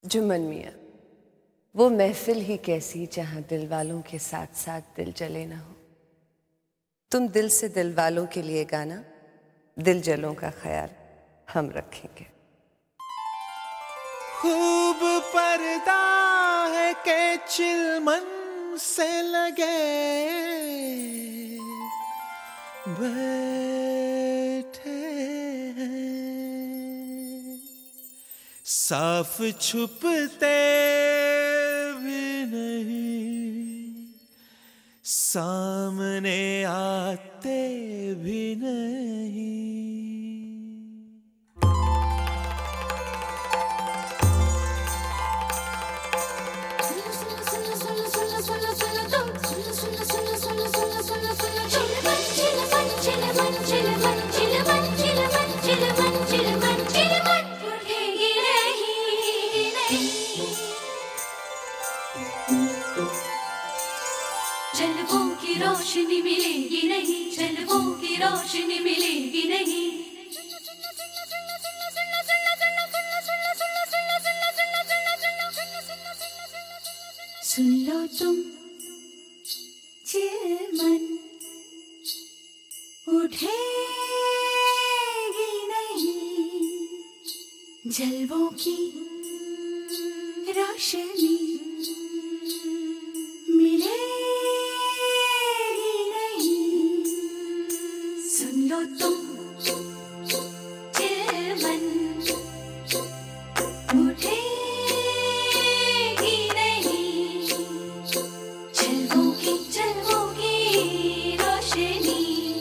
जुम्मन मियाँ, वो महफिल ही कैसी जहाँ दिल वालों के साथ साथ दिल जले ना हो। तुम दिल से दिल वालों के लिए गाना, दिल जलों का ख्याल हम रखेंगे। खूब पर्दा है के चिलमन से लगे बैठे हैं, साफ छुपते भी नहीं, सामने आते भी नहीं। जलवों की रोशनी मिलेगी नहीं, जलवों की रोशनी मिलेगी नहीं। सुन लो तुम चिलमन, उठेगी नहीं, जलवों की रोशनी मिलेगी नहीं। सुन लो तुम चिलमन, उठेगी नहीं, जलवों की रोशनी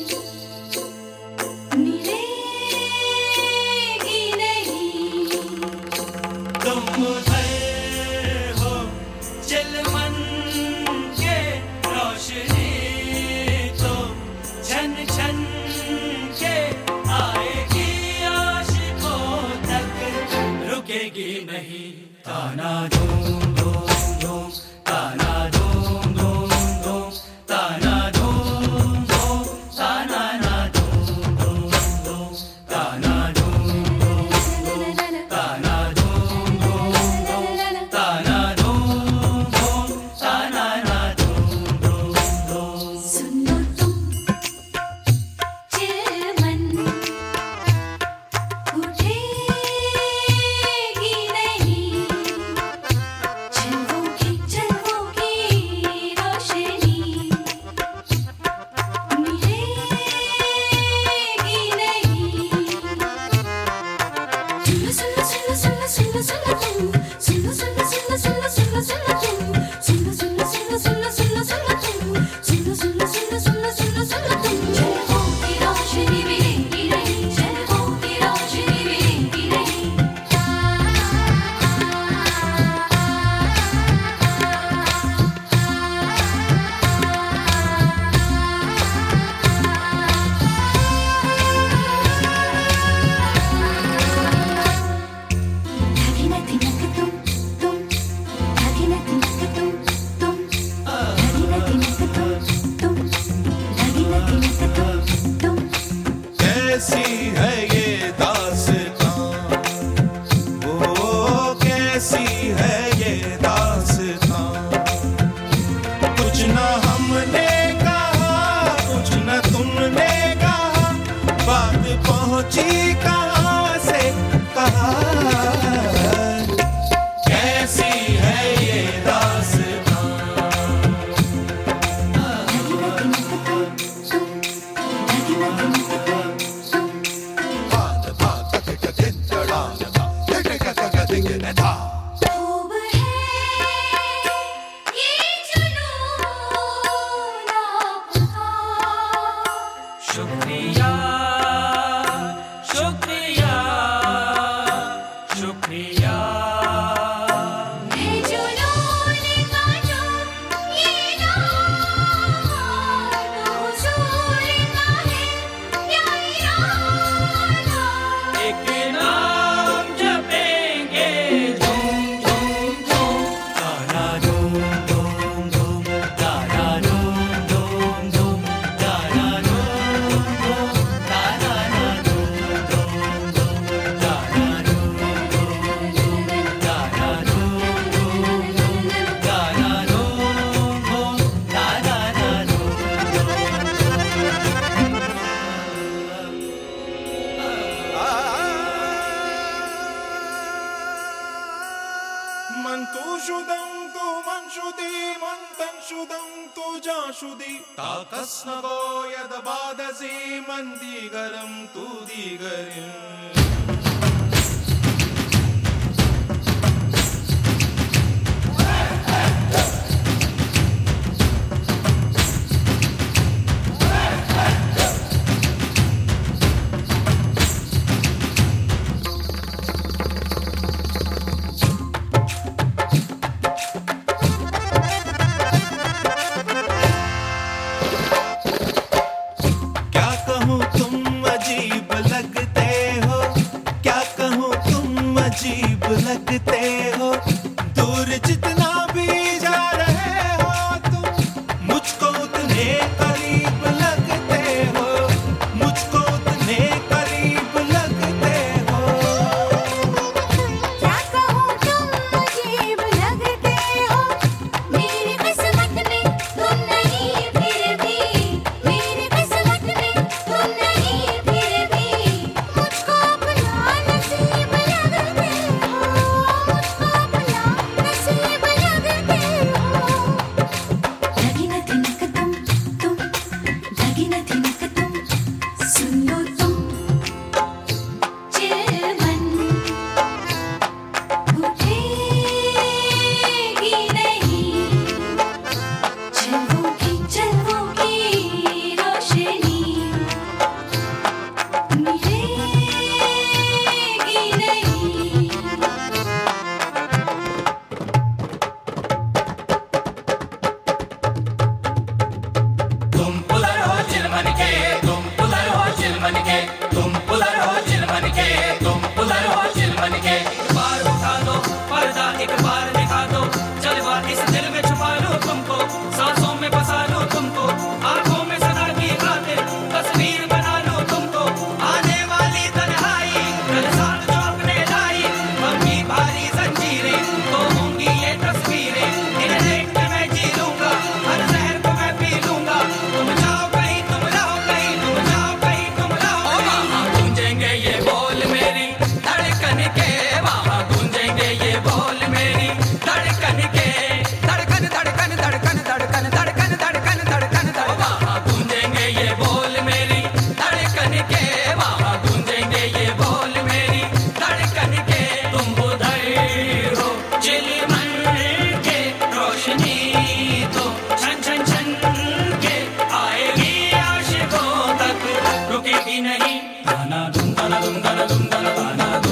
मिलेगी नहीं। तुम उधर हो चिलमन के, रोशनी तो छन छन के आएगी आशिकों तक, रुकेगी नहीं। ताना धूम धूम धूम, ताना धूम धूम धूम, ताना धूम धूम, ताना ना धूम धूम धूम, ताना धूम धूम धूम, ताना धूम धूम धूम, ताना धूम धूम, ताना ना धूम धूम धूम। सुन लो तुम चिलमन, उठेगी नहीं, जलवों की रोशनी मिलेगी नहीं। सुन लो सुन लो सुन लो सुन लो सुन लो तुम, सुन लो सुन लो सुन लो सुन लो सुन लो सुन लो तुम, सुन लो सुन लो सुन लो सुन लो सुन लो सुन लो तुम, सुन लो सुन लो सुन लो सुन लो सुन लो सुन लो तुम। जलवों की रोशनी मिलेगी नहीं, जलवों की रोशनी मिलेगी नहीं। धागे न तिनक तुम, धागे न तिनक तुम, धागे न तिनक तुम, धागे न तिनक तुम। कैसी है ये दास्तां, ओ कैसी है ये दास्तां, कुछ न हमने कहा, कुछ न तुमने कहा, बात पहुंची कहां से कहा। कैसी है ये दास्तां, धागे न तिनक तुम, धागे न तिनक तुम। खूब है ये जुनून आपका, शुक्रिया शुक्रिया शुक्रिया। है जुनून का जो ये नाम हुजूर का है, या इरादा। एक नाम जपेंगे झूम Mantushudam tu manshudi, mantanshudam tu jashudi. Takasnago yadabadasi, mandigaram tu digarim. अजीब लगते हो दूर जितना भी जा रहे हो तुम मुझको उतने करीब लगते हो मुझको उतने करीब लगते हो क्या कहूँ तुम अजीब लगते हो मेरी किस्मत में तुम नहीं फिर भी मेरी किस्मत में तुम नहीं फिर भी मुझको अपना नसीब लगते हो मुझको अपना नसीब लगते हो लगी न थिनक तुम लगी न थिनक तुम सुन लो तुम चिलमन उठेगी नहीं जलवों की रोशनी मिलेगी नहीं तुम पुलर हो चिलमन के तुम पुलर हो चिलमन के तुम पुलर हो चिलमन के तुम पुलर हो चिलमन के बार उठा दो पर्दा एक बार दिखा दो जलवा इस दिल में छुपा लो तुमको सांसों में बसा लो तुमको आंखों में सदा की खातिर तस्वीर बना लो तुमको आने वाली तन्हाई कल साथ जो अपने लाई अपनी भारी जंजीरें तो होंगी ये तस्वीरें इन्हें देख के मैं जी लूंगा हर जहर को मैं पी लूंगा तुम जाओ कहीं तुम रहो कहीं तुम जाओ कहीं तुम रहो वहाँ गूंजेंगे ये बोल मेरी धड़कन के वहाँ गूंजेंगे ये बोल मेरी धड़कन के धड़कन धड़कन धड़कन धड़कन धड़कन धड़कन धड़कन वहाँ गूंजेंगे ये बोल मेरी धड़कन के वहाँ गूंजेंगे ये बोल मेरी धड़कन के तुम उधर हो चिलमन के रोशनी तो छन छन छन के आएगी आशिकों तक रुकेगी नहीं दाना दुम दाना दुम दाना दुम दाना दाना दुम